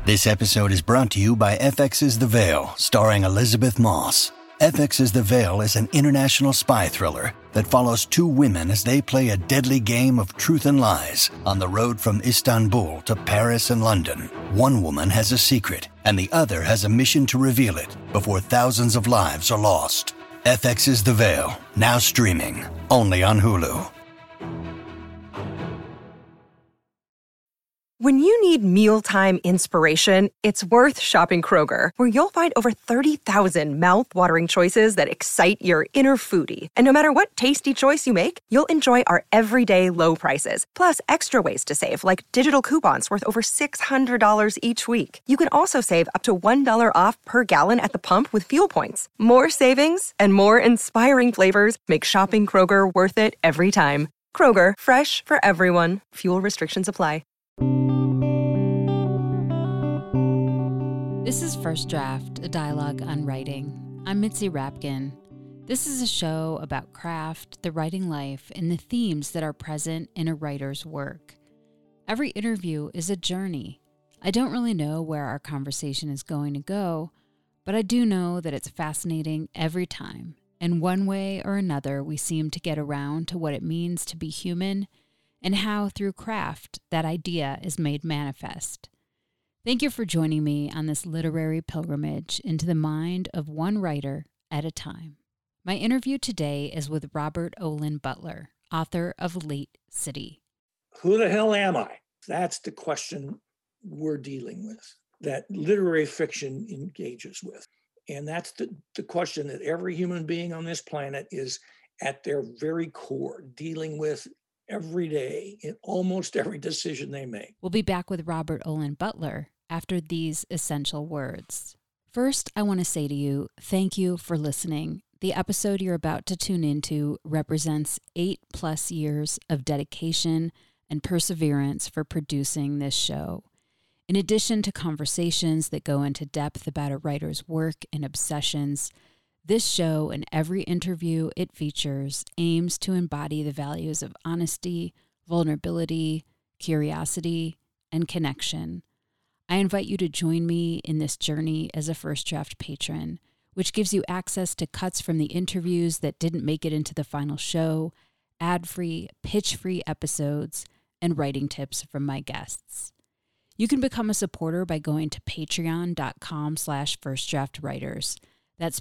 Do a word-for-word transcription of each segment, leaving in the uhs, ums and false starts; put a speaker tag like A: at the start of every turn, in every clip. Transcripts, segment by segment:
A: This episode is brought to you by F X's The Veil, starring Elizabeth Moss. F X's The Veil is an international spy thriller that follows two women as they play a deadly game of truth and lies on the road from Istanbul to Paris and London. One woman has a secret, and the other has a mission to reveal it before thousands of lives are lost. F X's The Veil, now streaming, only on Hulu.
B: When you need mealtime inspiration, it's worth shopping Kroger, where you'll find over thirty thousand mouth-watering choices that excite your inner foodie. And no matter what tasty choice you make, you'll enjoy our everyday low prices, plus extra ways to save, like digital coupons worth over six hundred dollars each week. You can also save up to one dollar off per gallon at the pump with fuel points. More savings and more inspiring flavors make shopping Kroger worth it every time. Kroger, fresh for everyone. Fuel restrictions apply.
C: This is First Draft, a dialogue on writing. I'm Mitzi Rapkin. This is a show about craft, the writing life, and the themes that are present in a writer's work. Every interview is a journey. I don't really know where our conversation is going to go, but I do know that it's fascinating every time. And one way or another, we seem to get around to what it means to be human and how, through craft, that idea is made manifest. Thank you for joining me on this literary pilgrimage into the mind of one writer at a time. My interview today is with Robert Olen Butler, author of Late City.
D: Who the hell am I? That's the question we're dealing with, that literary fiction engages with. And that's the, the question that every human being on this planet is at their very core dealing with every day in almost every decision they make.
C: We'll be back with Robert Olen Butler after these essential words. First, I want to say to you, thank you for listening. The episode you're about to tune into represents eight plus years of dedication and perseverance for producing this show. In addition to conversations that go into depth about a writer's work and obsessions, this show and every interview it features aims to embody the values of honesty, vulnerability, curiosity, and connection. I invite you to join me in this journey as a First Draft patron, which gives you access to cuts from the interviews that didn't make it into the final show, ad-free, pitch-free episodes, and writing tips from my guests. You can become a supporter by going to patreon.com slash firstdraftwriters. That's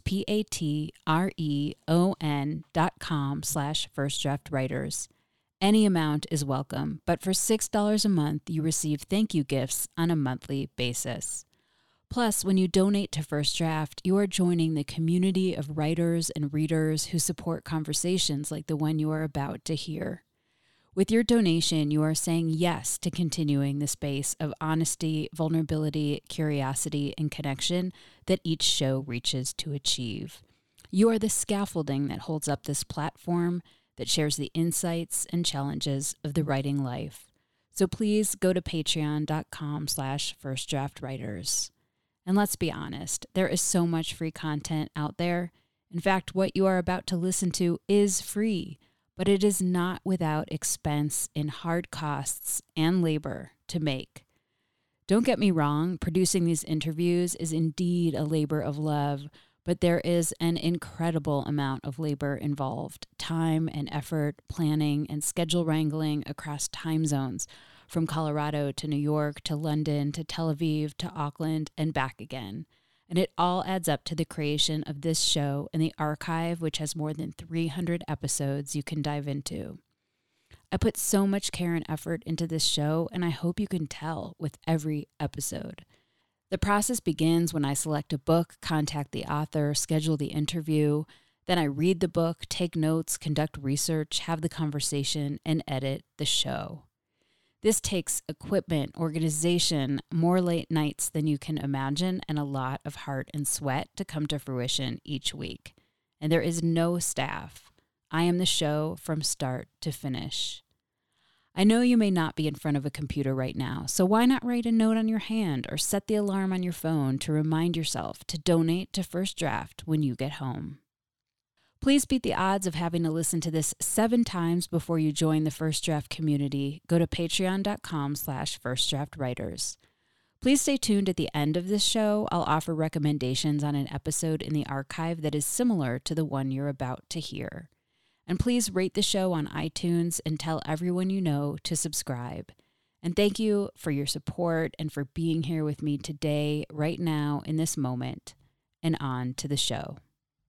C: P-A-T-R-E-O-N dot com slash firstdraftwriters. Any amount is welcome, but for six dollars a month, you receive thank you gifts on a monthly basis. Plus, when you donate to First Draft, you are joining the community of writers and readers who support conversations like the one you are about to hear. With your donation, you are saying yes to continuing the space of honesty, vulnerability, curiosity, and connection that each show reaches to achieve. You are the scaffolding that holds up this platform, that shares the insights and challenges of the writing life. So please go to patreon.com slash firstdraftwriters. And let's be honest, there is so much free content out there. In fact, what you are about to listen to is free, but it is not without expense in hard costs and labor to make. Don't get me wrong, producing these interviews is indeed a labor of love, but there is an incredible amount of labor involved, time and effort, planning and schedule wrangling across time zones, from Colorado to New York to London to Tel Aviv to Auckland and back again. And it all adds up to the creation of this show and the archive, which has more than three hundred episodes you can dive into. I put so much care and effort into this show, and I hope you can tell with every episode. The process begins when I select a book, contact the author, schedule the interview. Then I read the book, take notes, conduct research, have the conversation, and edit the show. This takes equipment, organization, more late nights than you can imagine, and a lot of heart and sweat to come to fruition each week. And there is no staff. I am the show from start to finish. I know you may not be in front of a computer right now, so why not write a note on your hand or set the alarm on your phone to remind yourself to donate to First Draft when you get home. Please beat the odds of having to listen to this seven times before you join the First Draft community. Go to patreon.com slash firstdraftwriters. Please stay tuned at the end of this show. I'll offer recommendations on an episode in the archive that is similar to the one you're about to hear. And please rate the show on iTunes and tell everyone you know to subscribe. And thank you for your support and for being here with me today, right now, in this moment. And on to the show.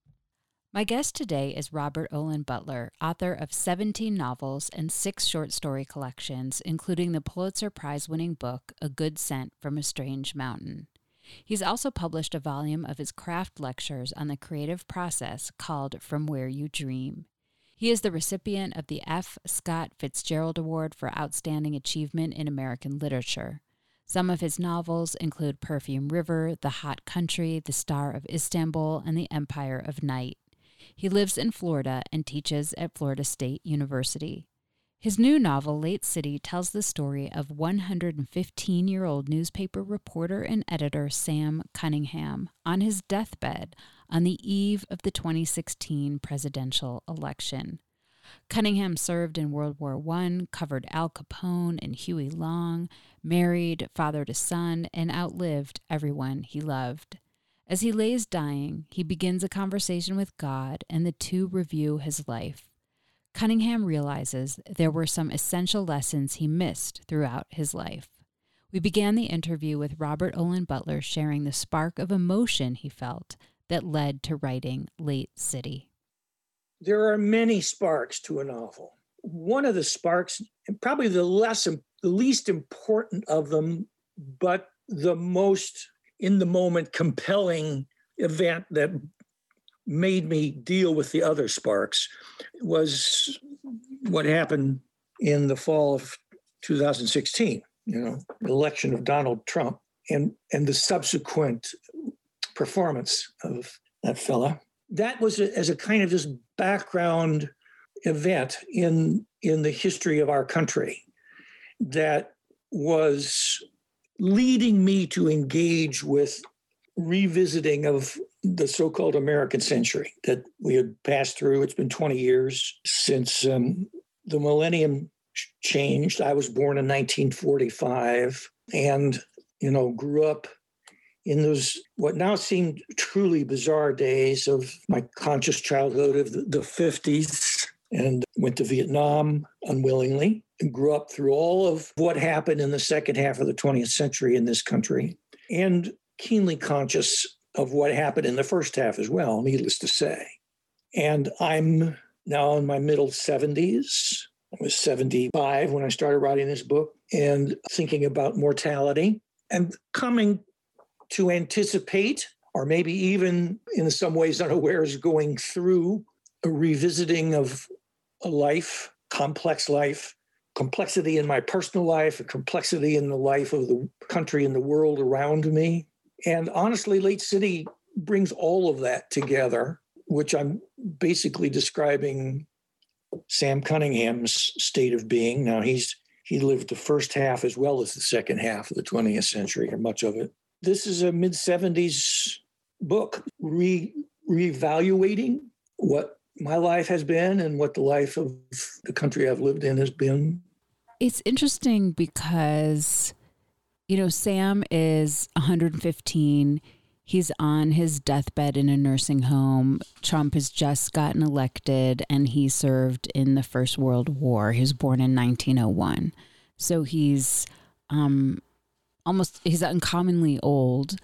C: My guest today is Robert Olen Butler, author of seventeen novels and six short story collections, including the Pulitzer Prize-winning book, A Good Scent from a Strange Mountain. He's also published a volume of his craft lectures on the creative process called From Where You Dream. He is the recipient of the F. Scott Fitzgerald Award for Outstanding Achievement in American Literature. Some of his novels include Perfume River, The Hot Country, The Star of Istanbul, and The Empire of Night. He lives in Florida and teaches at Florida State University. His new novel, Late City, tells the story of one hundred fifteen-year-old newspaper reporter and editor Sam Cunningham on his deathbed on the eve of the twenty sixteen presidential election. Cunningham served in World War One, covered Al Capone and Huey Long, married, fathered a son, and outlived everyone he loved. As he lays dying, he begins a conversation with God, and the two review his life. Cunningham realizes there were some essential lessons he missed throughout his life. We began the interview with Robert Olen Butler sharing the spark of emotion he felt that led to writing Late City.
D: There are many sparks to a novel. One of the sparks, and probably the less, the least important of them, but the most in the moment compelling event that made me deal with the other sparks, was what happened in the fall of two thousand sixteen, you know, the election of Donald Trump and, and the subsequent performance of that fella. That was a, as a kind of just background event in, in the history of our country that was leading me to engage with revisiting of the so-called American century that we had passed through. It's been twenty years since um, the millennium changed. I was born in nineteen forty-five and, you know, grew up in those what now seem truly bizarre days of my conscious childhood of the, the fifties, and went to Vietnam unwillingly and grew up through all of what happened in the second half of the twentieth century in this country, and keenly conscious of what happened in the first half as well, needless to say. And I'm now in my middle seventies. I was seventy-five when I started writing this book and thinking about mortality and coming to anticipate, or maybe even in some ways unawares, going through a revisiting of a life, complex life, complexity in my personal life, a complexity in the life of the country and the world around me. And honestly, Late City brings all of that together, which I'm basically describing Sam Cunningham's state of being. Now, he's he lived the first half as well as the second half of the twentieth century, or much of it. This is a mid-seventies book, re reevaluating what my life has been and what the life of the country I've lived in has been.
C: It's interesting because, you know, Sam is one hundred fifteen. He's on his deathbed in a nursing home. Trump has just gotten elected and he served in the First World War. He was born in nineteen oh one. So he's um, almost, he's uncommonly old,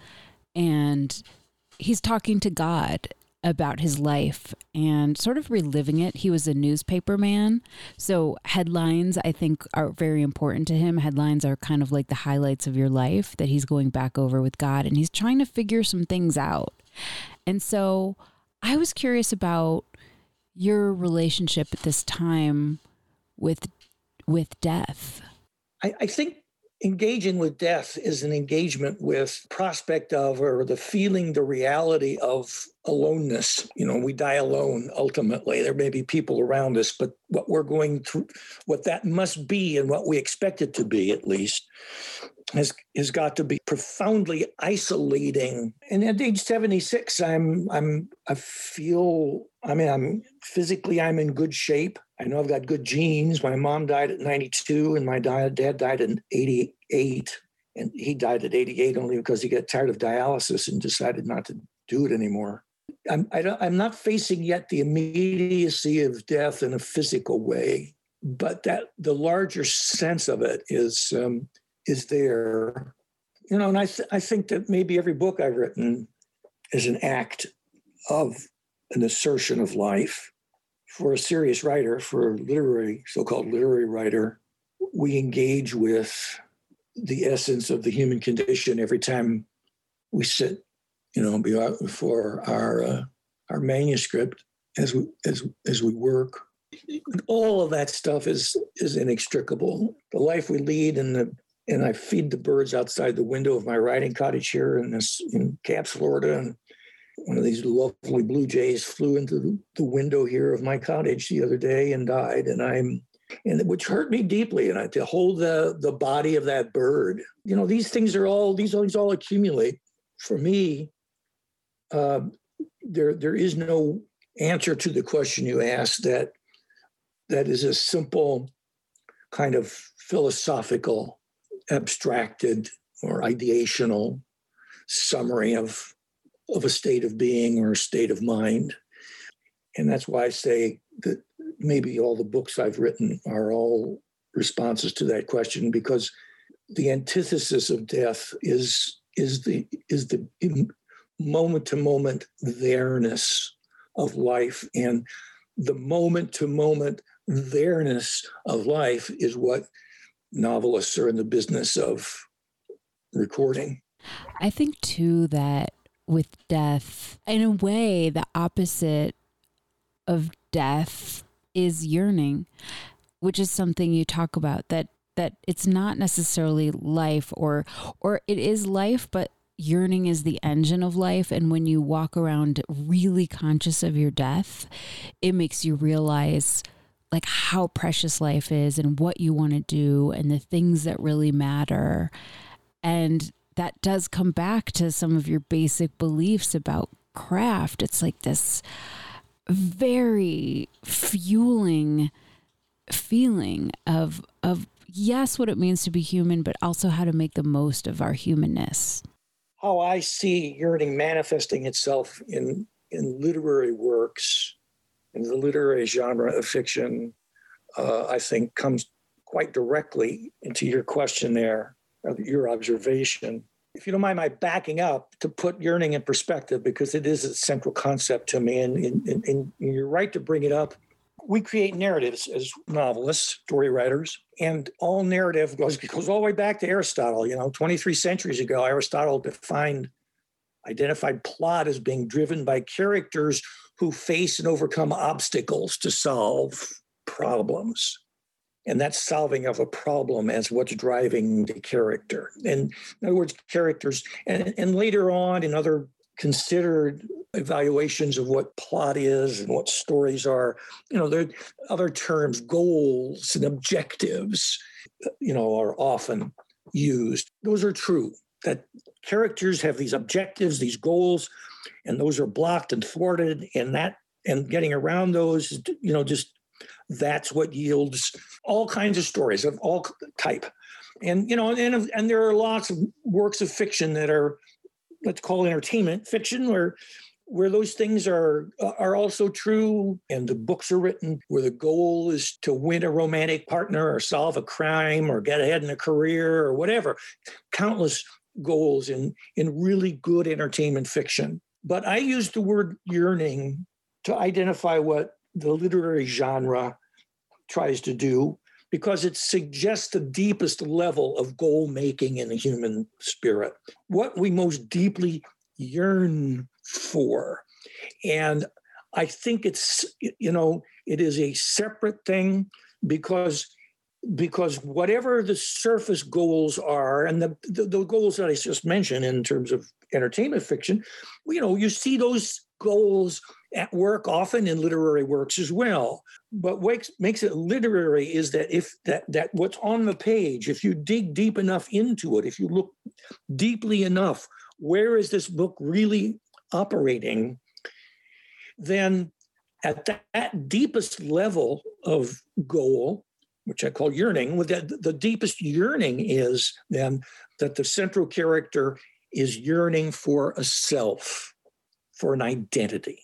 C: and he's talking to God about his life and sort of reliving it. He was a newspaper man, so headlines, I think, are very important to him. Headlines are kind of like the highlights of your life that he's going back over with God, and he's trying to figure some things out. And so I was curious about your relationship at this time with with death.
D: I, I think engaging with death is an engagement with prospect of, or the feeling, the reality of aloneness. You know, we die alone ultimately. There may be people around us, but what we're going through, what that must be and what we expect it to be, at least, has has got to be profoundly isolating. And at age seventy-six, I'm I'm I feel I mean I'm physically I'm in good shape. I know I've got good genes. My mom died at ninety-two and my dad died at eighty-eight. And he died at eighty-eight only because he got tired of dialysis and decided not to do it anymore. I'm, I don't, I'm not facing yet the immediacy of death in a physical way, but that the larger sense of it is um, is there. You know, and I, th- I think that maybe every book I've written is an act of an assertion of life. For a serious writer, for a literary, so-called literary writer, we engage with the essence of the human condition every time we sit, you know, before our uh, our manuscript as we as as we work. All of that stuff is is inextricable. The life we lead, and the and I feed the birds outside the window of my riding cottage here in this in Camps, Florida, and one of these lovely blue jays flew into the, the window here of my cottage the other day and died, and I'm and which hurt me deeply. And I to hold the the body of that bird, you know, these things are all these things all accumulate. For me, uh, there there is no answer to the question you asked that that is a simple kind of philosophical, abstracted or ideational summary of of a state of being or a state of mind. And that's why I say that maybe all the books I've written are all responses to that question, because the antithesis of death is is the is the moment to moment there-ness of life. And the moment to moment there-ness of life is what novelists are in the business of recording.
C: I think too that with death, in a way, the opposite of death is yearning, which is something you talk about, that that it's not necessarily life, or or it is life, but yearning is the engine of life. And when you walk around really conscious of your death, it makes you realize like how precious life is and what you want to do and the things that really matter. And that does come back to some of your basic beliefs about craft. It's like this very fueling feeling of, of yes, what it means to be human, but also how to make the most of our humanness.
D: How I see yearning manifesting itself in, in literary works, in the literary genre of fiction, uh, I think comes quite directly into your question there, your observation. If you don't mind my backing up to put yearning in perspective, because it is a central concept to me, and, and, and, and you're right to bring it up. We create narratives as novelists, story writers, and all narrative goes, goes all the way back to Aristotle. You know, twenty-three centuries ago, Aristotle defined, identified plot as being driven by characters who face and overcome obstacles to solve problems. And that's solving of a problem as what's driving the character. And in other words, characters, and, and later on in other considered evaluations of what plot is and what stories are, you know, there are other terms, goals and objectives, you know, are often used. Those are true, that characters have these objectives, these goals, and those are blocked and thwarted, and that, and getting around those, you know, just that's what yields all kinds of stories of all type. And, you know, and, and there are lots of works of fiction that are, let's call entertainment fiction, where where those things are are also true. And the books are written where the goal is to win a romantic partner or solve a crime or get ahead in a career or whatever. Countless goals in, in really good entertainment fiction. But I use the word yearning to identify what the literary genre tries to do, because it suggests the deepest level of goal making in the human spirit, what we most deeply yearn for. And I think it's, you know, it is a separate thing, because because whatever the surface goals are, and the, the, the goals that I just mentioned in terms of entertainment fiction, you know, you see those goals at work often in literary works as well. But what makes it literary is that if that that what's on the page, if you dig deep enough into it, if you look deeply enough, where is this book really operating? Then at that, that deepest level of goal, which I call yearning. The, the deepest yearning is then that the central character is yearning for a self, for an identity,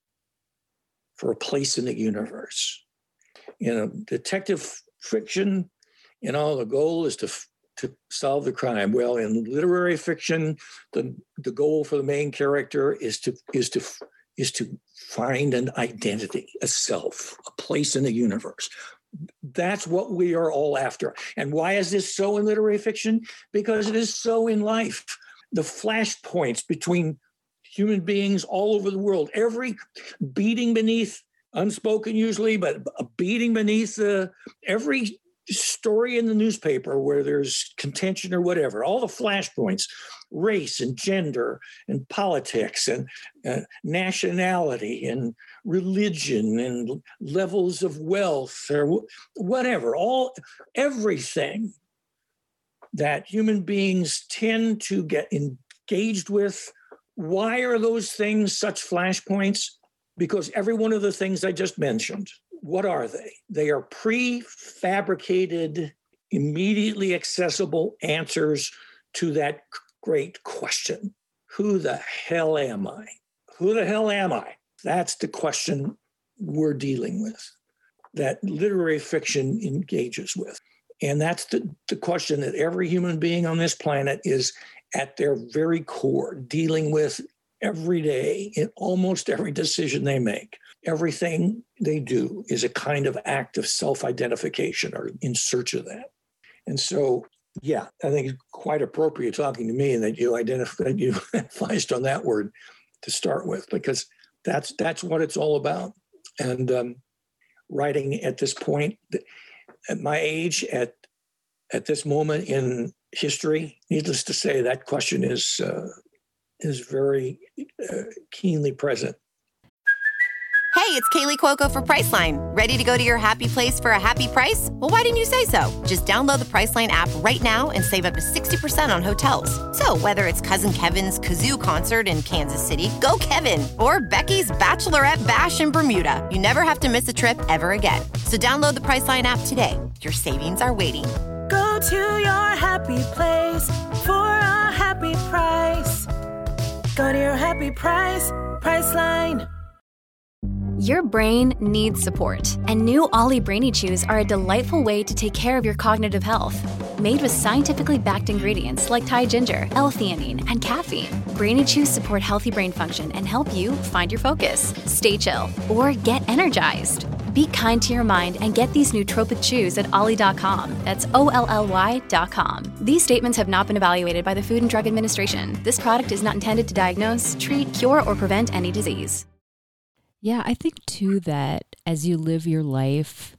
D: for a place in the universe. You know, detective fiction, you know, the goal is to to solve the crime. Well, in literary fiction, the the goal for the main character is to is to is to find an identity, a self, a place in the universe. That's what we are all after. And why is this so in literary fiction? Because it is so in life. The flashpoints between human beings all over the world, every beating beneath, unspoken usually, but a beating beneath uh, every story in the newspaper where there's contention or whatever, all the flashpoints, race and gender and politics and uh, nationality and religion and levels of wealth or whatever, all everything that human beings tend to get engaged with. Why are those things such flashpoints? Because every one of the things I just mentioned, what are they? They are prefabricated, immediately accessible answers to that great question. Who the hell am I? Who the hell am I? That's the question we're dealing with, that literary fiction engages with. And that's the, the question that every human being on this planet is at their very core dealing with every day in almost every decision they make. Everything they do is a kind of act of self-identification or in search of that. And so, yeah, I think it's quite appropriate talking to me and that you identify, that you emphasized on that word to start with, because that's that's what it's all about. And um, writing at this point, at my age, at at this moment in history, needless to say, that question is uh, is very uh, keenly present.
E: Hey, it's Kaylee Cuoco for Priceline. Ready to go to your happy place for a happy price? Well, why didn't you say so? Just download the Priceline app right now and save up to sixty percent on hotels. So whether it's Cousin Kevin's Kazoo Concert in Kansas City, go Kevin, or Becky's Bachelorette Bash in Bermuda, you never have to miss a trip ever again. So download the Priceline app today. Your savings are waiting.
F: Go to your happy place for a happy price. Go to your happy price, Priceline.
G: Your brain needs support, and new Ollie Brainy Chews are a delightful way to take care of your cognitive health. Made with scientifically backed ingredients like Thai ginger, L-theanine, and caffeine, Brainy Chews support healthy brain function and help you find your focus, stay chill, or get energized. Be kind to your mind and get these nootropic chews at ollie dot com. That's O L L Y dot com. These statements have not been evaluated by the Food and Drug Administration. This product is not intended to diagnose, treat, cure, or prevent any disease.
C: Yeah, I think too that as you live your life,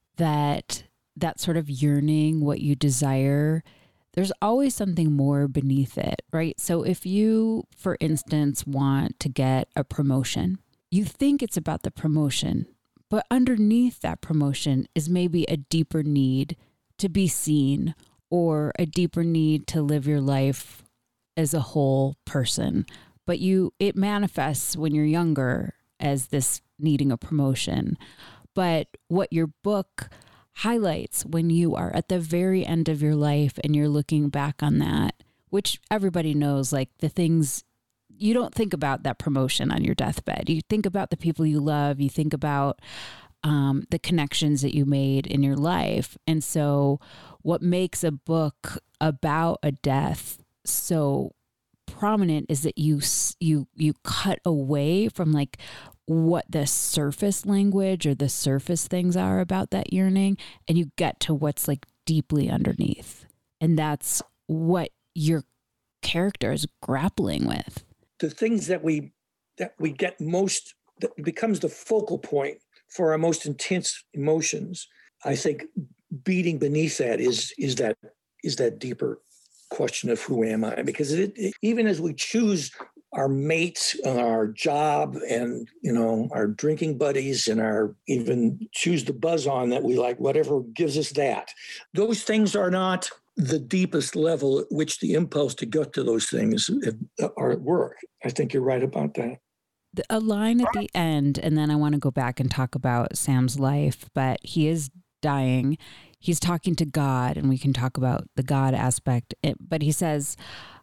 C: that that sort of yearning, what you desire, there's always something more beneath it, right? So if you, for instance, want to get a promotion, you think it's about the promotion, but underneath that promotion is maybe a deeper need to be seen or a deeper need to live your life as a whole person. But you, it manifests when you're younger as this needing a promotion. But what your book highlights when you are at the very end of your life and you're looking back on that, which everybody knows, like the things, you don't think about that promotion on your deathbed. You think about the people you love. You think about um, the connections that you made in your life. And so what makes a book about a death so prominent is that you you you cut away from like what the surface language or the surface things are about that yearning, and you get to what's like deeply underneath, and that's what your character is grappling with.
D: The things that we that we get most, that becomes the focal point for our most intense emotions, I think beating beneath that is is that is that deeper question of who am I? Because it, it, even as we choose our mates, and our job, and you know our drinking buddies, and our even choose the buzz on that we like, whatever gives us that, those things are not the deepest level at which the impulse to get to those things are at work. I think you're right about that.
C: A line at the end, and then I want to go back and talk about Sam's life, but he is dying. he's talking to God, and we can talk about the God aspect, but he says,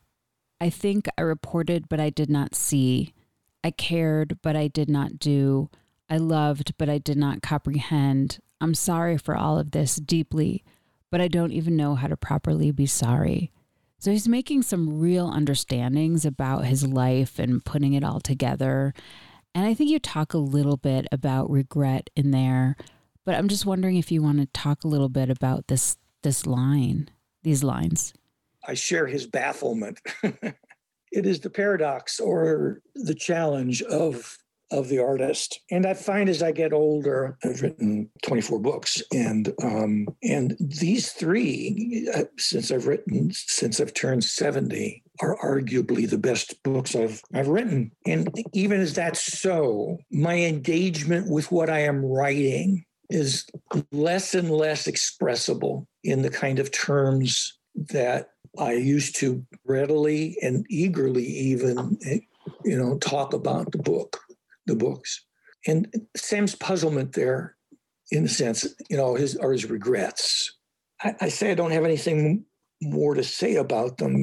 C: I think I reported, but I did not see. I cared, but I did not do. I loved, but I did not comprehend. I'm sorry for all of this deeply, but I don't even know how to properly be sorry. So he's making some real understandings about his life and putting it all together. And I think you talk a little bit about regret in there, but I'm just wondering if you want to talk a little bit about this this line, these lines.
D: I share his bafflement. It is the paradox or the challenge of of the artist. And I find as I get older, I've written twenty-four books, and um, and these three, uh, since I've written, since I've turned seventy, are arguably the best books I've I've written. And even as that's so, my engagement with what I am writing is less and less expressible in the kind of terms that I used to readily and eagerly even, you know, talk about the book, the books. And Sam's puzzlement there, in a sense, you know, his are his regrets. I, I say I don't have anything more to say about them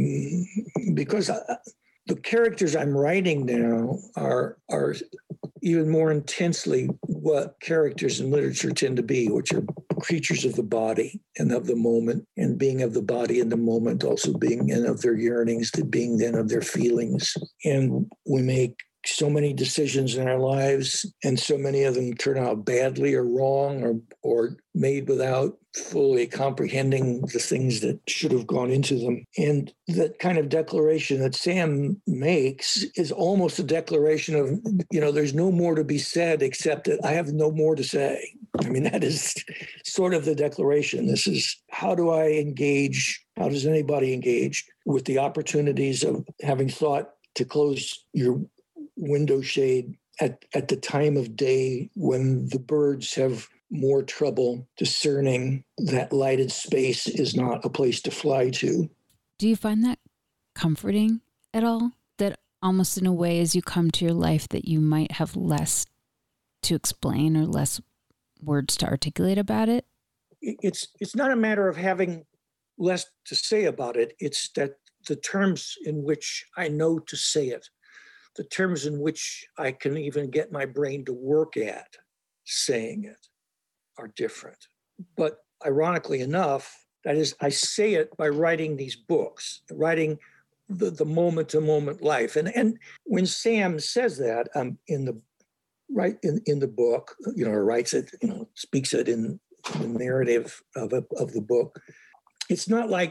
D: because I, the characters I'm writing now are are even more intensely what characters in literature tend to be, which are creatures of the body and of the moment, and being of the body in the moment, also being and of their yearnings, to being then of their feelings. And we make so many decisions in our lives, and so many of them turn out badly or wrong or or made without fully comprehending the things that should have gone into them. And that kind of declaration that Sam makes is almost a declaration of, you know, there's no more to be said except that I have no more to say. I mean, that is sort of the declaration. This is, how do I engage? How does anybody engage with the opportunities of having thought to close your window shade at, at the time of day when the birds have more trouble discerning that lighted space is not a place to fly to?
C: Do you find that comforting at all? That almost in a way, as you come to your life, that you might have less to explain or less words to articulate about it?
D: It's it's not a matter of having less to say about it. It's that the terms in which I know to say it, the terms in which I can even get my brain to work at saying it, are different. But ironically enough, that is, I say it by writing these books, writing the, the moment-to-moment life. And and when Sam says that um, in the right in, in the book, you know, or writes it, you know, speaks it in the narrative of a, of the book, it's not like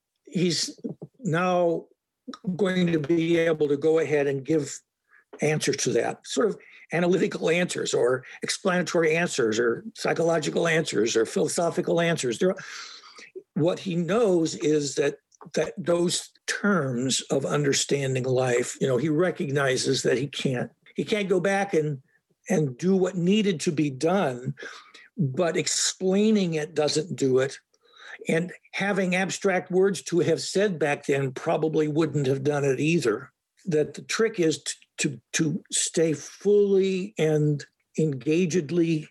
D: he's now going to be able to go ahead and give answers to that, sort of analytical answers or explanatory answers or psychological answers or philosophical answers. There, what he knows is that that those terms of understanding life, you know, he recognizes that he can't he can't go back and and do what needed to be done, but explaining it doesn't do it. And having abstract words to have said back then probably wouldn't have done it either. That the trick is to, to, to stay fully and engagedly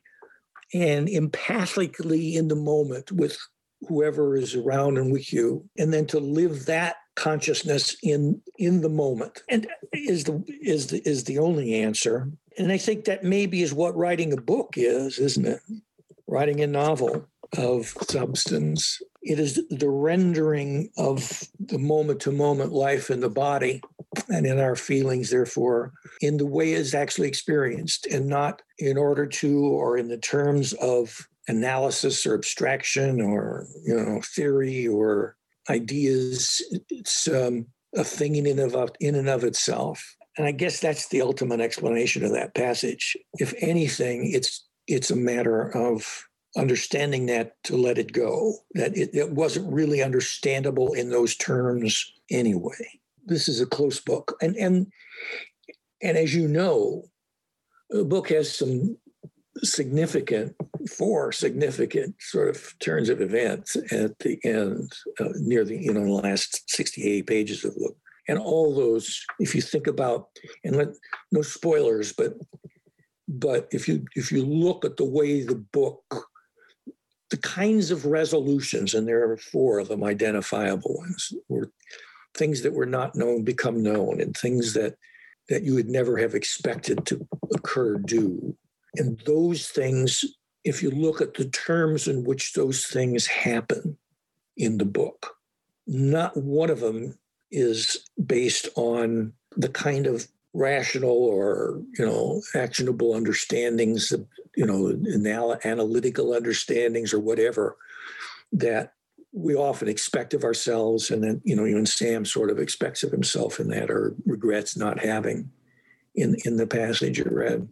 D: and empathically in the moment with whoever is around and with you, and then to live that consciousness in in the moment, and is the is the is the only answer. And I think that maybe is what writing a book is, isn't it? Writing a novel of substance. It is the rendering of the moment-to-moment life in the body and in our feelings, therefore, in the way it's actually experienced, and not in order to or in the terms of analysis or abstraction or, you know, theory or ideas. It's um, a thing in and of in and of itself. And I guess that's the ultimate explanation of that passage. If anything, it's it's a matter of understanding that to let it go, that it, it wasn't really understandable in those terms anyway. This is a close book. And and and as you know, the book has some significant, four significant sort of turns of events at the end, uh, near the, you know, the last sixty-eight pages of the book. And all those, if you think about, and let, no spoilers, but but if you if you look at the way the book, the kinds of resolutions, and there are four of them identifiable ones, were things that were not known become known, and things that that you would never have expected to occur do. And those things, if you look at the terms in which those things happen in the book, not one of them is based on the kind of rational or, you know, actionable understandings, of, you know, anal- analytical understandings or whatever that we often expect of ourselves. And then, you know, even Sam sort of expects of himself in that, or regrets not having in, in the passage you read.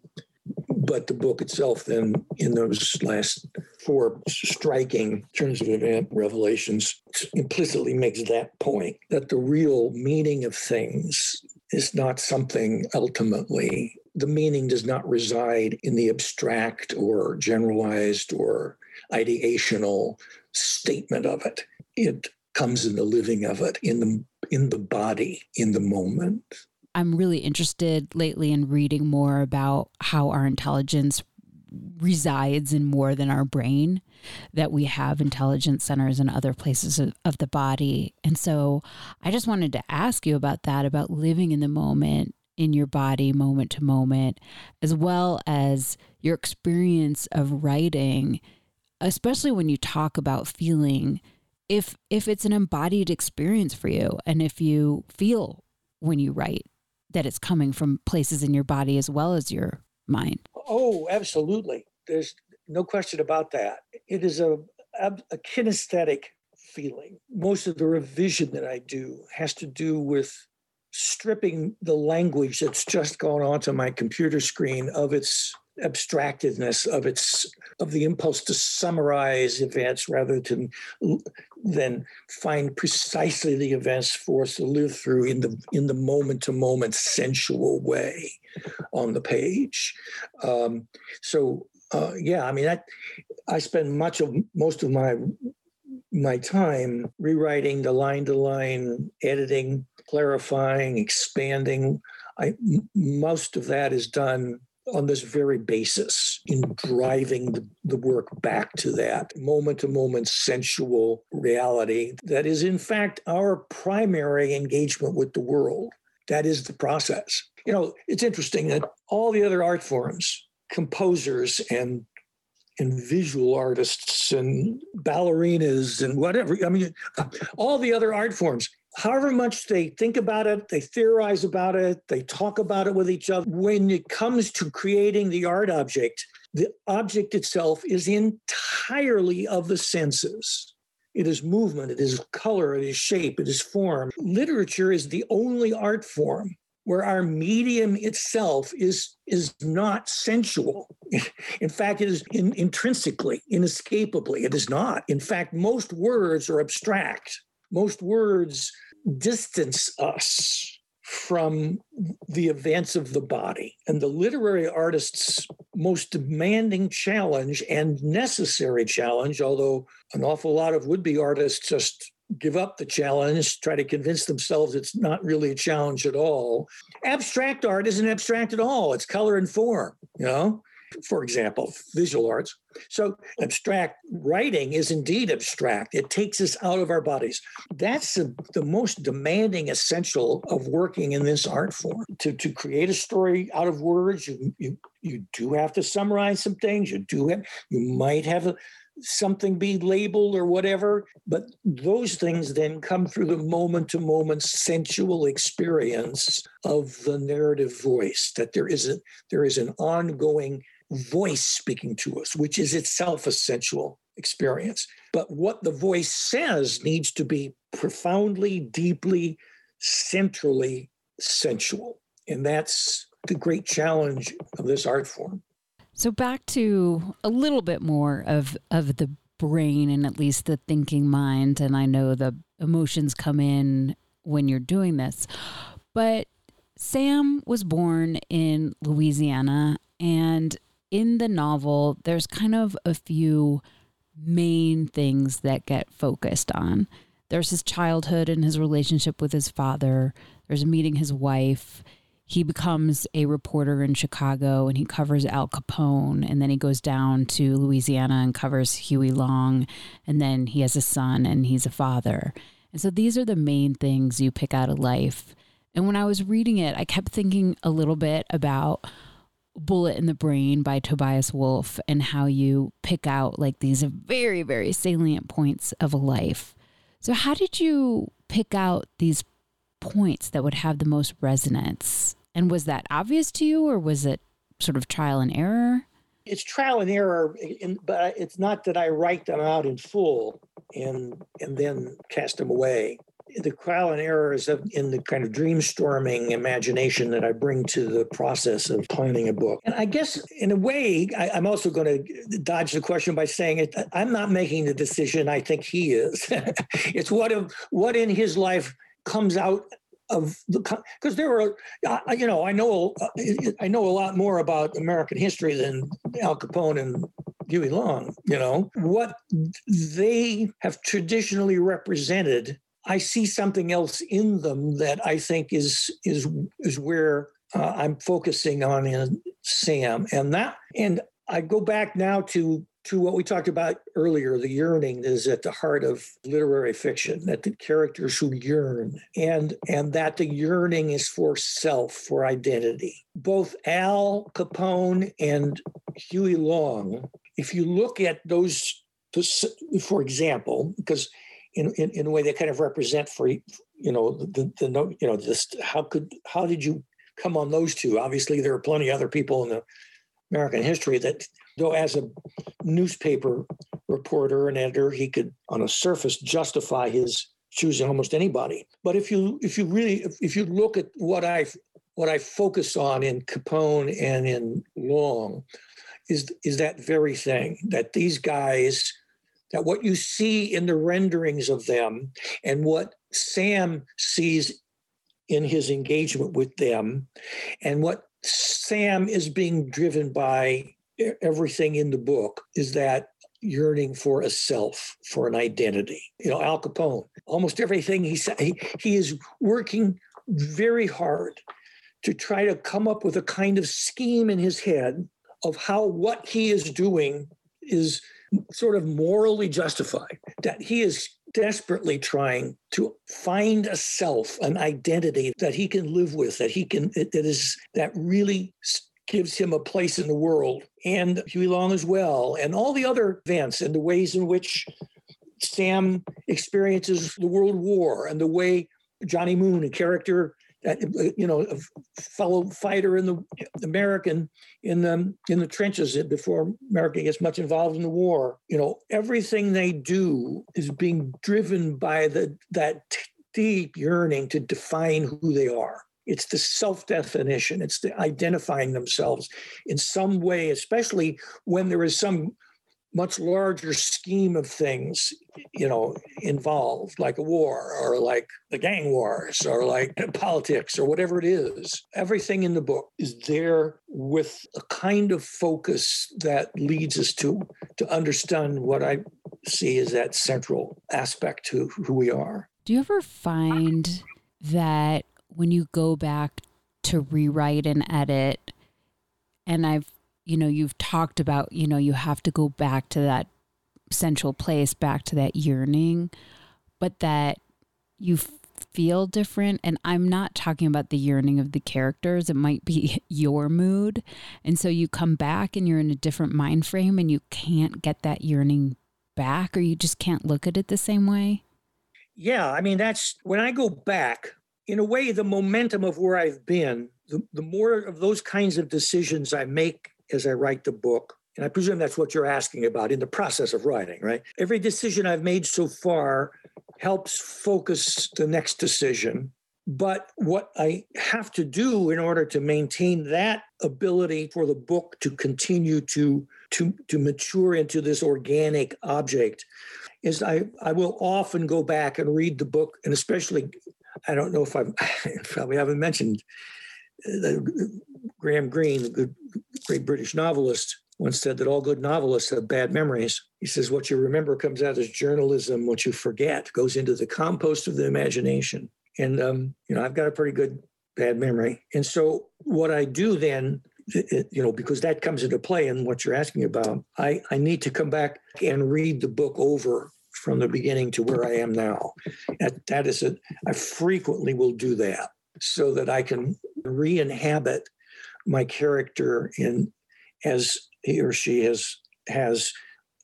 D: But the book itself then, in those last four striking turns of event revelations, implicitly makes that point, that the real meaning of things is not something ultimately, the meaning does not reside in the abstract or generalized or ideational statement of it. It comes in the living of it, in the in the body, in the moment.
C: I'm really interested lately in reading more about how our intelligence resides in more than our brain, that we have intelligence centers in other places of, of the body. And so I just wanted to ask you about that, about living in the moment, in your body, moment to moment, as well as your experience of writing, especially when you talk about feeling, if if it's an embodied experience for you, and if you feel when you write that it's coming from places in your body as well as your mind.
D: Oh, absolutely. There's no question about that. It is a, a, a kinesthetic feeling. Most of the revision that I do has to do with stripping the language that's just gone onto my computer screen of its abstractedness, of its of the impulse to summarize events rather than than find precisely the events for us to live through in the in the moment to moment sensual way on the page. Um, so uh, yeah, I mean, I I spend much of most of my my time rewriting, the line to line editing, clarifying, expanding. I most of that is done on this very basis, in driving the, the work back to that moment-to-moment sensual reality that is, in fact, our primary engagement with the world. That is the process. You know, it's interesting that all the other art forms, composers and and visual artists and ballerinas and whatever, I mean, all the other art forms, however much they think about it, they theorize about it, they talk about it with each other, when it comes to creating the art object, the object itself is entirely of the senses. It is movement, it is color, it is shape, it is form. Literature is the only art form where our medium itself is, is not sensual. In fact, it is in, intrinsically, inescapably, it is not. In fact, most words are abstract. Most words distance us from the events of the body. And the literary artist's most demanding challenge and necessary challenge, although an awful lot of would-be artists just give up the challenge, try to convince themselves it's not really a challenge at all. Abstract art isn't abstract at all. It's color and form, you know? For example, visual arts. So abstract writing is indeed abstract. It takes us out of our bodies. That's the, the most demanding essential of working in this art form. To, to create a story out of words, you, you, you do have to summarize some things. You do have, you might have a, something be labeled or whatever, but those things then come through the moment-to-moment sensual experience of the narrative voice, that there is a, there is an ongoing voice speaking to us, which is itself a sensual experience. But what the voice says needs to be profoundly, deeply, centrally sensual. And that's the great challenge of this art form.
C: So back to a little bit more of, of the brain and at least the thinking mind. And I know the emotions come in when you're doing this. But Sam was born in Louisiana, and in the novel, there's kind of a few main things that get focused on. There's his childhood and his relationship with his father. There's meeting his wife. he becomes a reporter in Chicago and he covers Al Capone, and then he goes down to Louisiana and covers Huey Long, and then he has a son and he's a father. And so these are the main things you pick out of life. And when I was reading it, I kept thinking a little bit about Bullet in the Brain by Tobias Wolff and how you pick out like these very, very salient points of a life. So how did you pick out these points that would have the most resonance? And was that obvious to you, or was it sort of trial and error?
D: It's trial and error, in, but it's not that I write them out in full and and then cast them away. The trial and error is in the kind of dream-storming imagination that I bring to the process of planning a book. And I guess, in a way, I, I'm also going to dodge the question by saying it, I'm not making the decision. I think he is. It's what of what in his life comes out of the, because there were, you know, I know I know a lot more about American history than Al Capone and Huey Long. You know, what they have traditionally represented, I see something else in them that I think is is is where uh, I'm focusing on in Sam, and that, and I go back now to to what we talked about earlier. The yearning is at the heart of literary fiction, that the characters who yearn, and and that the yearning is for self, for identity. Both Al Capone and Huey Long, if you look at those, for example, because in, in, in a way they kind of represent for, you know, the, the you know, just how could, how did you come on those two? Obviously, there are plenty of other people in the American history that, though as a newspaper reporter and editor, he could, on a surface, justify his choosing almost anybody. But if you if you really if, if you look at what I what I focus on in Capone and in Long, is is that very thing, that these guys, that what you see in the renderings of them and what Sam sees in his engagement with them, and what Sam is being driven by everything in the book, is that yearning for a self, for an identity. You know, Al Capone, almost everything he said, he, he is working very hard to try to come up with a kind of scheme in his head of how what he is doing is sort of morally justified, that he is desperately trying to find a self, an identity that he can live with, that he can, that is, that really gives him a place in the world. And Huey Long as well, and all the other events and the ways in which Sam experiences the World War, and the way Johnny Moon, a character that, you know, a fellow fighter in the American in the in the trenches before America gets much involved in the war. You know, everything they do is being driven by the that deep yearning to define who they are. It's the self-definition. It's the identifying themselves in some way, especially when there is some much larger scheme of things, you know, involved, like a war or like the gang wars or like politics or whatever it is. Everything in the book is there with a kind of focus that leads us to, to understand what I see as that central aspect to who we are.
C: Do you ever find that when you go back to rewrite and edit, and I've, you know, you've talked about, you know, you have to go back to that central place, back to that yearning, but that you feel different. And I'm not talking about the yearning of the characters. It might be your mood. And so you come back and you're in a different mind frame and you can't get that yearning back, or you just can't look at it the same way.
D: Yeah. I mean, that's when I go back, in a way, the momentum of where I've been, the, the more of those kinds of decisions I make as I write the book, and I presume that's what you're asking about in the process of writing, right? Every decision I've made so far helps focus the next decision. But what I have to do in order to maintain that ability for the book to continue to, to, to mature into this organic object is I, I will often go back and read the book, and especially, I don't know if I've probably haven't mentioned uh, Graham Greene, the good, great British novelist, once said that all good novelists have bad memories. He says, what you remember comes out as journalism. What you forget goes into the compost of the imagination. And, um, you know, I've got a pretty good bad memory. And so what I do then, it, you know, because that comes into play in what you're asking about, I, I need to come back and read the book over from the beginning to where I am now. That, that is it. I frequently will do that so that I can re-inhabit my character in as he or she has has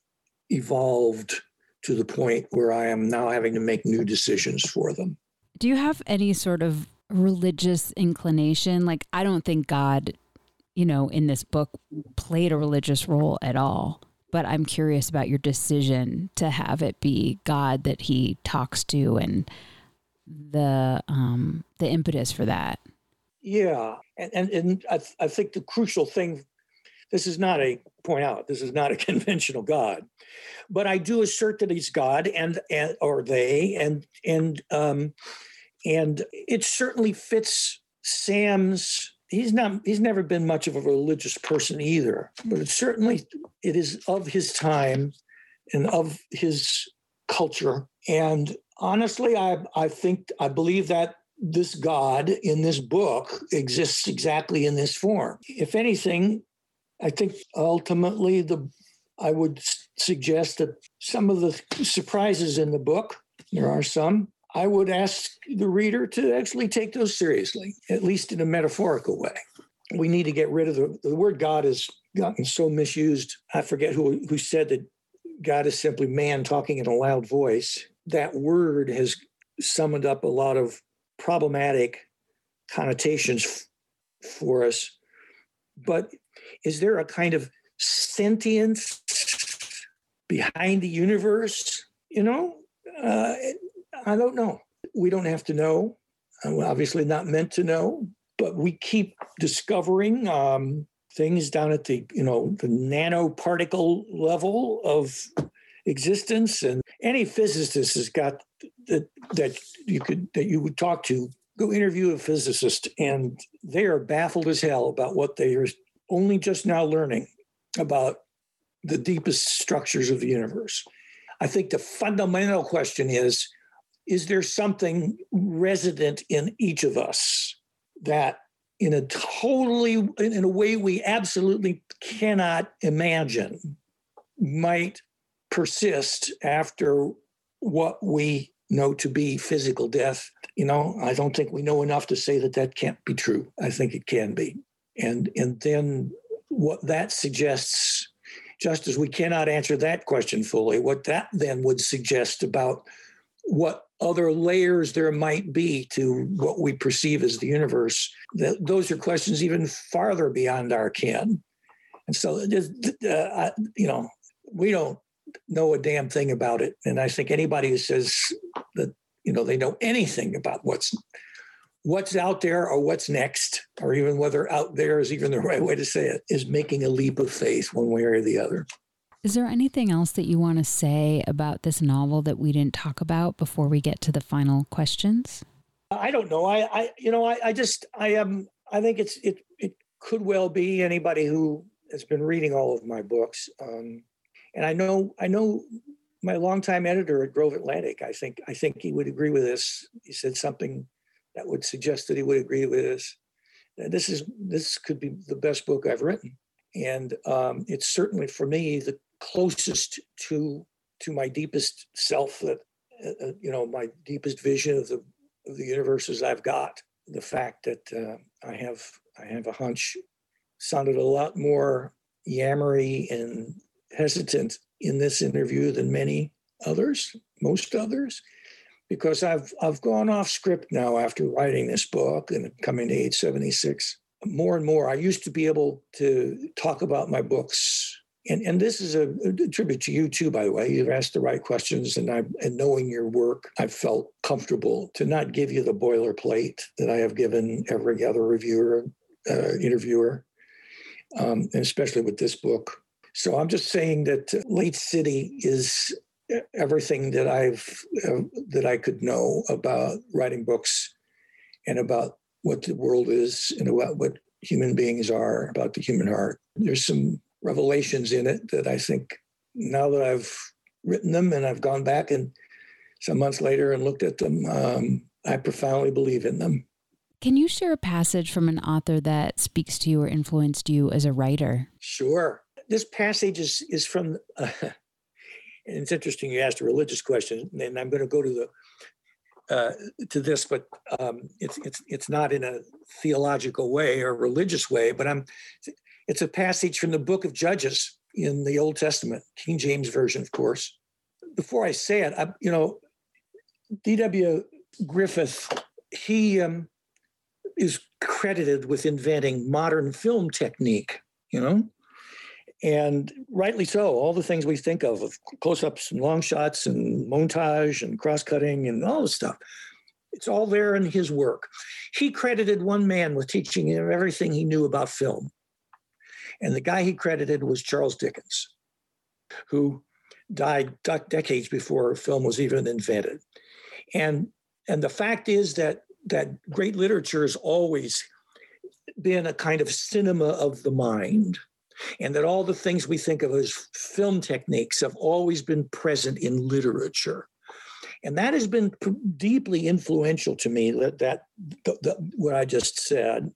D: evolved to the point where I am now having to make new decisions for them.
C: Do you have any sort of religious inclination? Like, I don't think God, you know, in this book played a religious role at all, but I'm curious about your decision to have it be God that he talks to and the um, the impetus for that.
D: Yeah. And, and, and I, th- I think the crucial thing, this is not a, point out, this is not a conventional God, but I do assert that he's God and, and or they, and, and, um, and it certainly fits Sam's, he's not, he's never been much of a religious person either, but it certainly, it is of his time and of his culture. And honestly, I, I think, I believe that this God in this book exists exactly in this form. If anything, I think ultimately the I would suggest that some of the surprises in the book, there are some, I would ask the reader to actually take those seriously, at least in a metaphorical way. We need to get rid of the, the word God has gotten so misused. I forget who, who said that God is simply man talking in a loud voice. That word has summoned up a lot of problematic connotations f- for us. But is there a kind of sentience behind the universe? You know, uh, I don't know. We don't have to know. I'm obviously not meant to know, but we keep discovering um, things down at the, you know, the nanoparticle level of existence. And any physicist has got that that you could that you would talk to. Go interview a physicist, and they are baffled as hell about what they are only just now learning about the deepest structures of the universe. I think the fundamental question is, is there something resident in each of us that in a totally, in a way we absolutely cannot imagine, might persist after what we know to be physical death? You know, I don't think we know enough to say that that can't be true. I think it can be. And, and then what that suggests, just as we cannot answer that question fully, what that then would suggest about what other layers there might be to what we perceive as the universe, that those are questions even farther beyond our ken. And so, uh, you know, we don't know a damn thing about it. And I think anybody who says that, you know, they know anything about what's what's out there or what's next, or even whether out there is even the right way to say it, is making a leap of faith one way or the other.
C: Is there anything else that you want to say about this novel that we didn't talk about before we get to the final questions?
D: I don't know. I, I you know, I, I just, I am, um, I think it's, it, it could well be anybody who has been reading all of my books. Um, and I know, I know my longtime editor at Grove Atlantic, I think, I think he would agree with this. He said something that would suggest that he would agree with this. This is, this could be the best book I've written. And um, it's certainly for me the closest to to my deepest self, that uh, you know, my deepest vision of the of the universe as I've got. The fact that uh, I have I have a hunch sounded a lot more yammery and hesitant in this interview than many others, most others, because I've I've gone off script now after writing this book and coming to age seventy-six. More and more, I used to be able to talk about my books. And, and this is a, a tribute to you too, by the way. You've asked the right questions, and I, and knowing your work, I felt comfortable to not give you the boilerplate that I have given every other reviewer, uh, interviewer, um, and especially with this book. So I'm just saying that Late City is everything that I've uh, that I could know about writing books and about what the world is and about what human beings are, about the human heart. There's some revelations in it that I think, now that I've written them and I've gone back and some months later and looked at them, um, I profoundly believe in them.
C: Can you share a passage from an author that speaks to you or influenced you as a writer?
D: Sure. This passage is, is from, uh, and it's interesting you asked a religious question, and I'm going to go to the uh, to this, but um, it's it's it's not in a theological way or religious way, but I'm. It's a passage from the book of Judges in the Old Testament, King James Version, of course. Before I say it, I, you know, D W Griffith, he um, is credited with inventing modern film technique, you know, and rightly so. All the things we think of, of close-ups and long shots and montage and cross-cutting and all this stuff, it's all there in his work. He credited one man with teaching him everything he knew about film. And the guy he credited was Charles Dickens, who died de- decades before film was even invented. And, and the fact is that, that great literature has always been a kind of cinema of the mind, and that all the things we think of as film techniques have always been present in literature. And that has been p- deeply influential to me, that, that the, the, what I just said.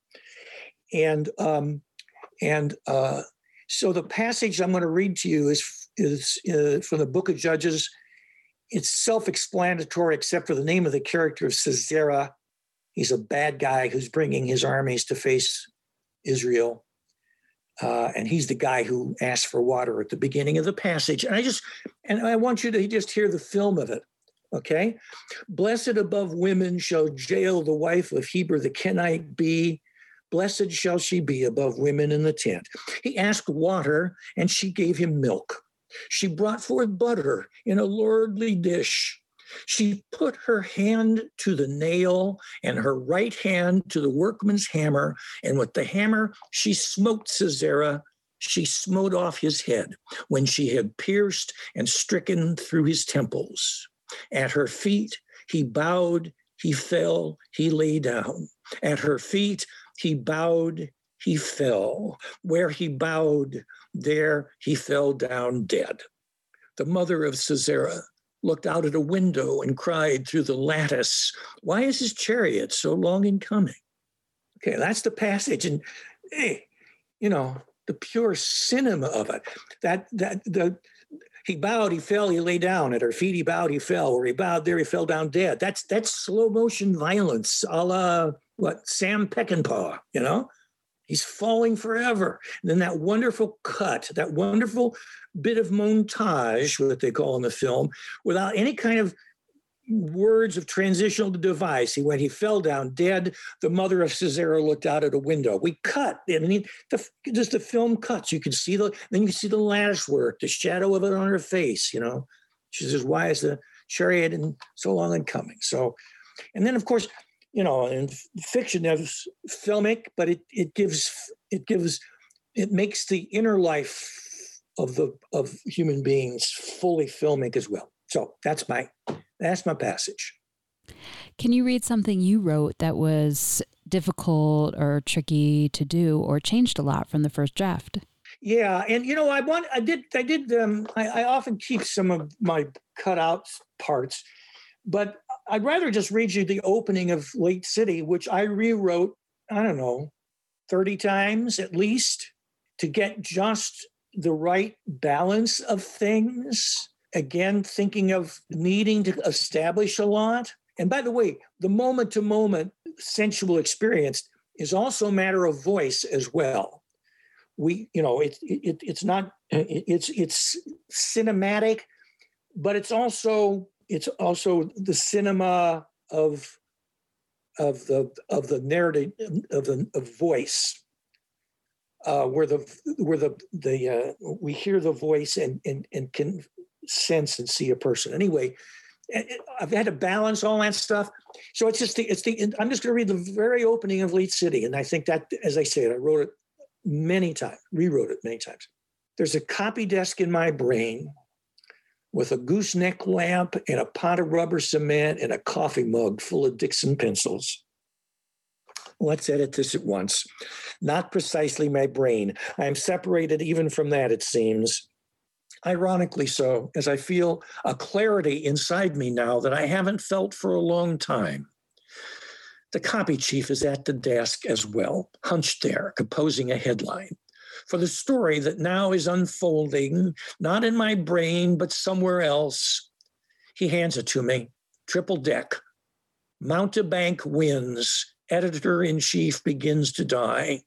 D: And um, and uh, so the passage I'm going to read to you is, is uh, from the book of Judges. It's self-explanatory, except for the name of the character of Sisera. He's a bad guy who's bringing his armies to face Israel. Uh, and he's the guy who asked for water at the beginning of the passage. And I just, and I want you to just hear the film of it, okay? Blessed above women shall Jael, the wife of Heber the Kenite, be. Blessed shall she be above women in the tent. He asked water, and she gave him milk. She brought forth butter in a lordly dish. She put her hand to the nail and her right hand to the workman's hammer, and with the hammer she smote Sisera. She smote off his head when she had pierced and stricken through his temples. At her feet he bowed, he fell, he lay down. At her feet he bowed, he fell. Where he bowed, there he fell down dead. The mother of Sisera looked out at a window and cried through the lattice, "Why is his chariot so long in coming?" Okay, that's the passage. And hey, you know, the pure cinema of it. That that the he bowed, he fell, he lay down. At her feet he bowed, he fell. Where he bowed, there he fell down dead. That's that's slow motion violence, a la what Sam Peckinpah, you know? He's falling forever. And then that wonderful cut, that wonderful bit of montage, what they call in the film, without any kind of words of transitional device. He went, he fell down dead. The mother of Sisera looked out at a window. We cut. I mean, the, just the film cuts. You can see the, then you can see the lattice work, the shadow of it on her face, you know. She says, "Why is the chariot in so long in coming?" So, and then of course, you know, in fiction, there's filmic, but it it gives it gives it makes the inner life of the of human beings fully filmic as well. So that's my that's my passage.
C: Can you read something you wrote that was difficult or tricky to do or changed a lot from the first draft?
D: Yeah, and you know, I want I did I did um, I, I often keep some of my cutout parts, but I'd rather just read you the opening of Late City, which I rewrote, I don't know, thirty times at least to get just the right balance of things. Again, thinking of needing to establish a lot. And by the way, the moment-to-moment sensual experience is also a matter of voice as well. We, you know, it, it, it's not, it's it's cinematic, but it's also it's also the cinema of of the of the narrative of the of voice, uh, where the where the the uh, we hear the voice and and and can sense and see a person. Anyway, I've had to balance all that stuff. So it's just the, it's the, I'm just going to read the very opening of Late City. And I think that, as I said, I wrote it many times, rewrote it many times. There's a copy desk in my brain with a gooseneck lamp and a pot of rubber cement and a coffee mug full of Dixon pencils. Let's edit this at once. Not precisely my brain. I am separated even from that, it seems. Ironically so, as I feel a clarity inside me now that I haven't felt for a long time. The copy chief is at the desk as well, hunched there, composing a headline for the story that now is unfolding, not in my brain, but somewhere else. He hands it to me, triple deck. Mountebank wins. Editor-in-chief begins to die.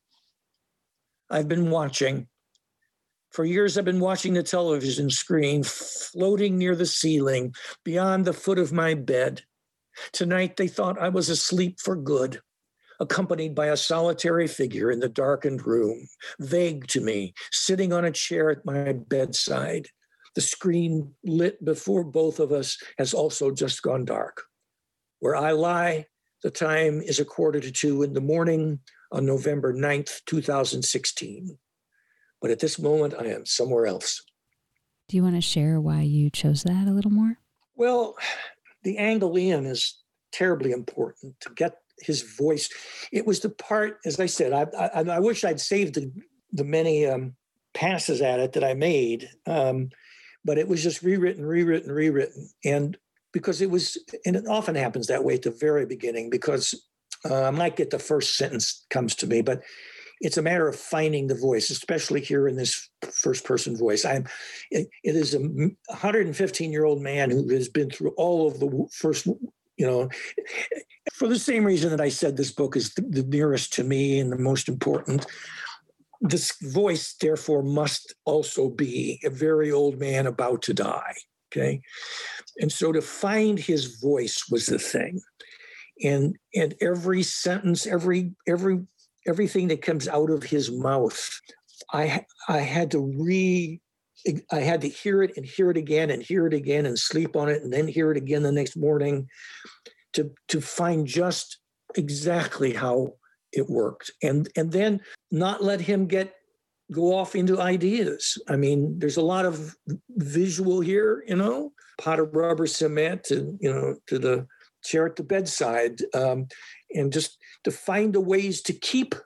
D: I've been watching. For years, I've been watching the television screen floating near the ceiling, beyond the foot of my bed. Tonight, they thought I was asleep for good, accompanied by a solitary figure in the darkened room, vague to me, sitting on a chair at my bedside. The screen lit before both of us has also just gone dark. Where I lie, the time is a quarter to two in the morning on November ninth, two thousand sixteen. But at this moment, I am somewhere else.
C: Do you want to share why you chose that a little more?
D: Well, the angle in is terribly important to get his voice. It was the part, as I said, I, I, I wish I'd saved the, the many um, passes at it that I made, um, but it was just rewritten, rewritten, rewritten. And because it was, and it often happens that way at the very beginning, because uh, I might get the first sentence comes to me, but it's a matter of finding the voice, especially here in this first person voice. I'm, it, it is a one hundred fifteen year old man who has been through all of the first, you know, for the same reason that I said this book is the, the nearest to me and the most important. This voice, therefore, must also be a very old man about to die. Okay. And so to find his voice was the thing. And, and every sentence, every, every, everything that comes out of his mouth, I I had to re, I had to hear it and hear it again and hear it again and sleep on it and then hear it again the next morning to, to find just exactly how it worked. And, and then not let him get, go off into ideas. I mean, there's a lot of visual here, you know, pot of rubber cement to, you know, to the chair at the bedside, um, and just to find the ways to keep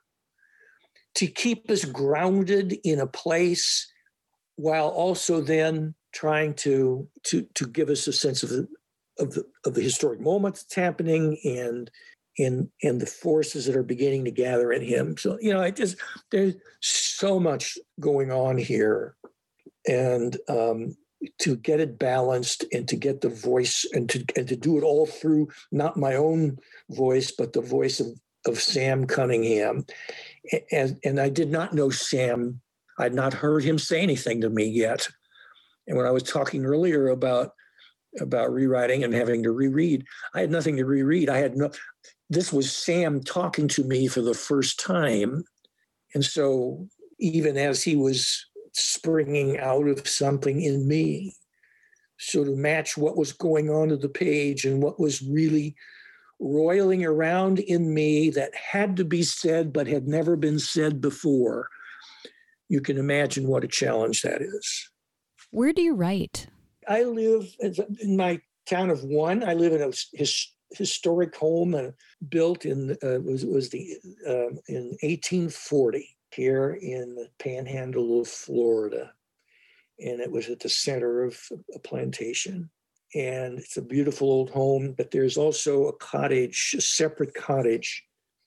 D: to keep us grounded in a place while also then trying to to to give us a sense of the of the of the historic moment that's happening and and and the forces that are beginning to gather in him. So, you know, I just there's so much going on here, and um, to get it balanced and to get the voice and to and to do it all through not my own voice, but the voice of, of Sam Cunningham. And, and I did not know Sam. I had not heard him say anything to me yet. And when I was talking earlier about, about rewriting and having to reread, I had nothing to reread. I had no, this was Sam talking to me for the first time. And so even as he was springing out of something in me, so to match what was going on to the page and what was really roiling around in me that had to be said but had never been said before, you can imagine what a challenge that is.
C: Where do you write?
D: I live in my town of One. I live in a his, historic home uh, built in uh, was was the uh, in eighteen forty. Here in the panhandle of Florida. And it was at the center of a plantation. And it's a beautiful old home, but there's also a cottage, a separate cottage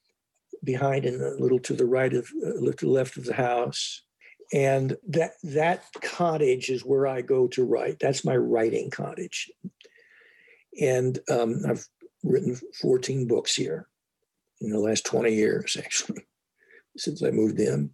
D: behind and a little to the right of, a little to the left of the house. And that that cottage is where I go to write. That's my writing cottage. And um, I've written fourteen books here in the last twenty years, actually, since I moved in.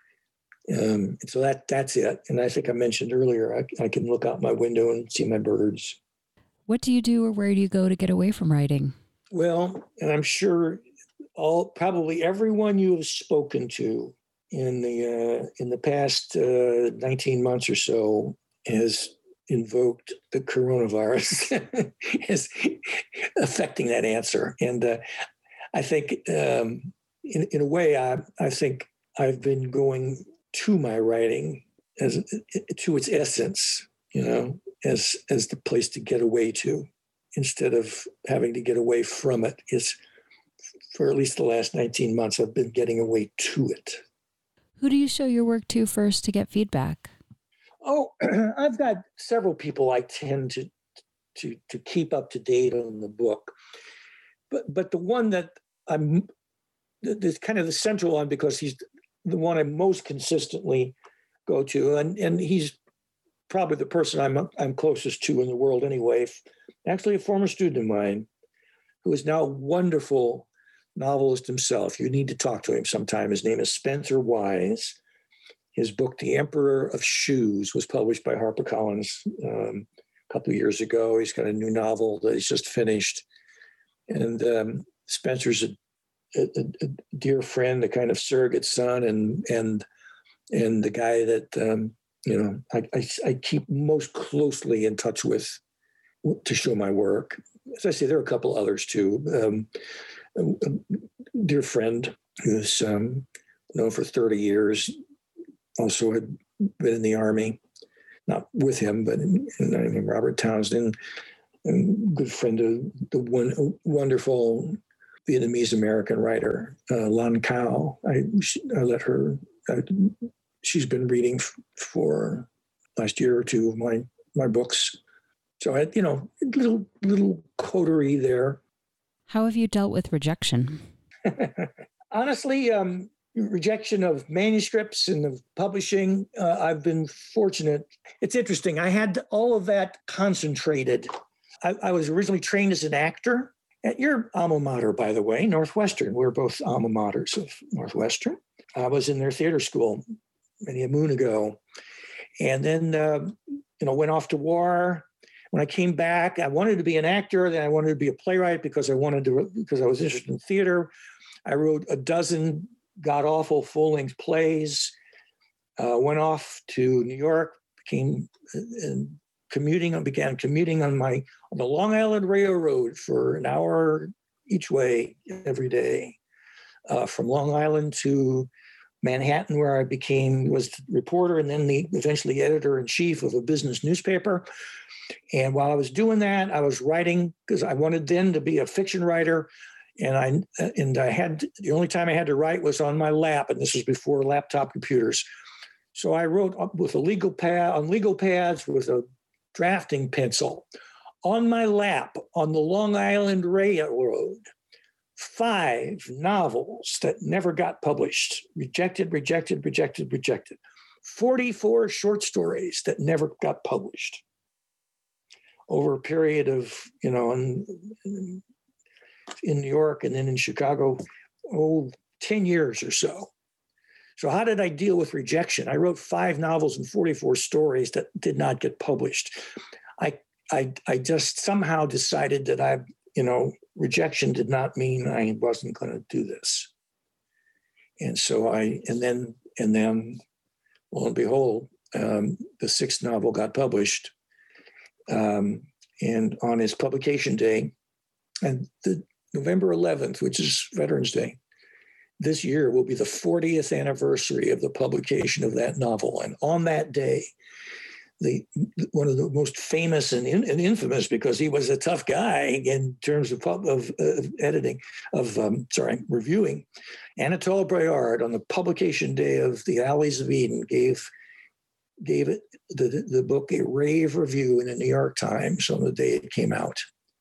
D: Um, and so that that's it. And I think I mentioned earlier, I, I can look out my window and see my birds.
C: What do you do or where do you go to get away from writing?
D: Well, and I'm sure all probably everyone you have spoken to in the uh, in the past uh, nineteen months or so has invoked the coronavirus as affecting that answer. And uh, I think um, in, in a way, I, I think I've been going to my writing as to its essence, you know, as as the place to get away to, instead of having to get away from it. Is for at least the last nineteen months, I've been getting away to it.
C: Who do you show your work to first to get feedback?
D: Oh, I've got several people I tend to to to keep up to date on the book, but but the one that I'm the kind of the central one because he's the one I most consistently go to, and and he's probably the person I'm I'm closest to in the world anyway. Actually, a former student of mine who is now a wonderful novelist himself. You need to talk to him sometime. His name is Spencer Wise. His book, The Emperor of Shoes, was published by HarperCollins um, a couple of years ago. He's got a new novel that he's just finished. And um, Spencer's a, a, a dear friend, a kind of surrogate son, and and and the guy that um, you know I, I, I keep most closely in touch with to show my work. As I say, there are a couple others too. Um, a, a dear friend who's um, known for thirty years, also had been in the Army, not with him, but in, in Robert Townsend, and good friend of the one wonderful Vietnamese American writer, uh, Lan Cao. I, I let her, I, she's been reading f- for last year or two of my, my books. So I had, you know, little, little coterie there.
C: How have you dealt with rejection?
D: Honestly, um, rejection of manuscripts and of publishing, uh, I've been fortunate. It's interesting. I had all of that concentrated. I, I was originally trained as an actor at your alma mater, by the way, Northwestern. We're both alma maters of Northwestern. I was in their theater school many a moon ago. And then, uh, you know, went off to war. When I came back, I wanted to be an actor. Then I wanted to be a playwright because I wanted to, because I was interested in theater. I wrote a dozen god-awful full-length plays, uh, went off to New York, became uh, commuting, I began commuting on my on the Long Island Railroad for an hour each way every day, uh, from Long Island to Manhattan, where I became, was reporter and then the eventually editor-in-chief of a business newspaper. And while I was doing that, I was writing, because I wanted then to be a fiction writer. And I and I had, the only time I had to write was on my lap, and this was before laptop computers. So I wrote with a legal pad, on legal pads with a drafting pencil on my lap on the Long Island Railroad, five novels that never got published, rejected, rejected, rejected, rejected. forty-four short stories that never got published over a period of, you know, in, in, in New York and then in Chicago, oh, ten years or so. So how did I deal with rejection? I wrote five novels and forty-four stories that did not get published. I I I just somehow decided that I, you know, rejection did not mean I wasn't going to do this. And so I, and then, and then, lo and behold, um, the sixth novel got published. Um, and on its publication day, and the November eleventh, which is Veterans Day, this year will be the fortieth anniversary of the publication of that novel. And on that day, the one of the most famous and, in, and infamous, because he was a tough guy in terms of pub, of, of editing, of um, sorry, reviewing, Anatole Breard on the publication day of The Alleys of Eden gave gave it the the book a rave review in the New York Times on the day it came out.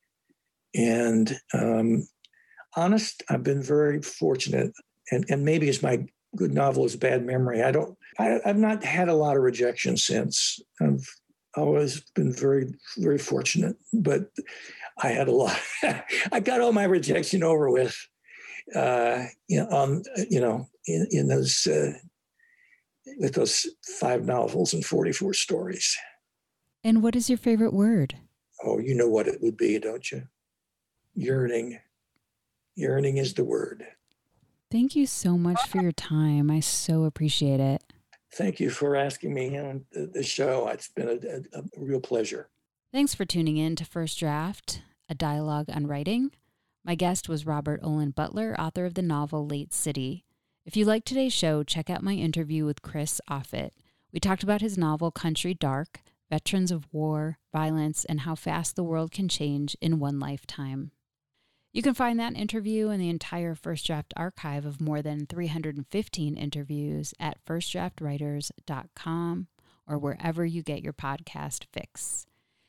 D: And um, honest, I've been very fortunate, and, and maybe it's my good novelist bad memory. I don't, I, I've not had a lot of rejection since. I've always been very, very fortunate, but I had a lot. I got all my rejection over with, uh, you know, on, you know, in, in those, uh, with those five novels and forty-four stories.
C: And what is your favorite word?
D: Oh, you know what it would be, don't you? Yearning. Yearning is the word.
C: Thank you so much for your time. I so appreciate it.
D: Thank you for asking me on the show. It's been a, a, a real pleasure.
C: Thanks for tuning in to First Draft, a dialogue on writing. My guest was Robert Olen Butler, author of the novel Late City. If you liked today's show, check out my interview with Chris Offutt. We talked about his novel Country Dark, veterans of war, violence, and how fast the world can change in one lifetime. You can find that interview and the entire First Draft archive of more than three hundred fifteen interviews at first draft writers dot com or wherever you get your podcast fix.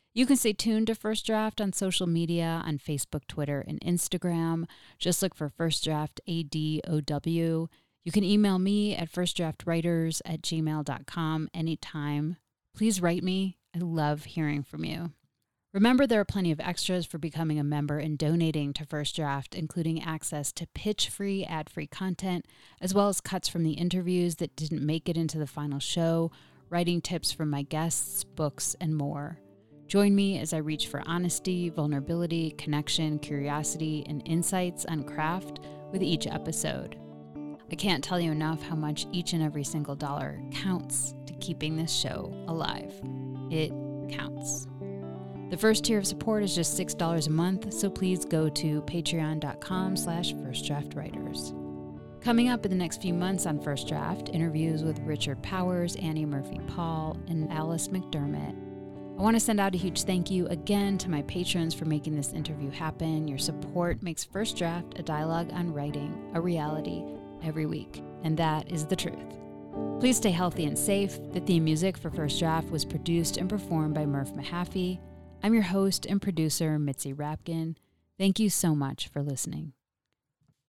C: You can stay tuned to First Draft on social media on Facebook, Twitter, and Instagram. Just look for First Draft A D O W. You can email me at firstdraftwriters at gmail dot com anytime. Please write me. I love hearing from you. Remember, there are plenty of extras for becoming a member and donating to First Draft, including access to pitch-free, ad-free content, as well as cuts from the interviews that didn't make it into the final show, writing tips from my guests, books, and more. Join me as I reach for honesty, vulnerability, connection, curiosity, and insights on craft with each episode. I can't tell you enough how much each and every single dollar counts to keeping this show alive. It counts. The first tier of support is just six dollars a month, so please go to patreon.com slash firstdraftwriters. Coming up in the next few months on First Draft, interviews with Richard Powers, Annie Murphy-Paul, and Alice McDermott. I want to send out a huge thank you again to my patrons for making this interview happen. Your support makes First Draft a dialogue on writing a reality every week, and that is the truth. Please stay healthy and safe. The theme music for First Draft was produced and performed by Murph Mahaffey. I'm your host and producer, Mitzi Rapkin. Thank you so much for listening.